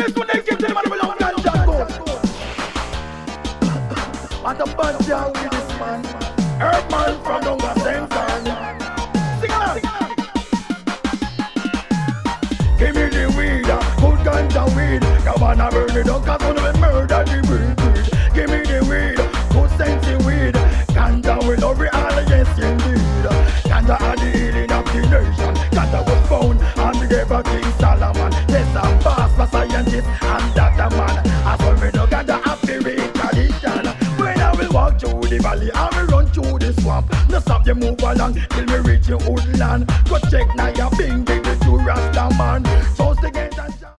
Next one they give to the man with long ganja go. What a bad job with this man. Herb man from Dunga Central. Sing along. Give me the weed, good ganja weed. Come on and burn it up, cause one of them murder the breed. Give me the weed, good scented weed. Ganja will over all, yes indeed. Ganja are the healing of the nation. Ganja was found on the grave of King Solomon. Yes, I'm fast for scientists and Dr. Man. As for me no ganja happy with tradition. When I will walk through the valley, I will run through the swamp. No stop you move along till me reach your woodland. Go check now your bingy, the true Rasta man. So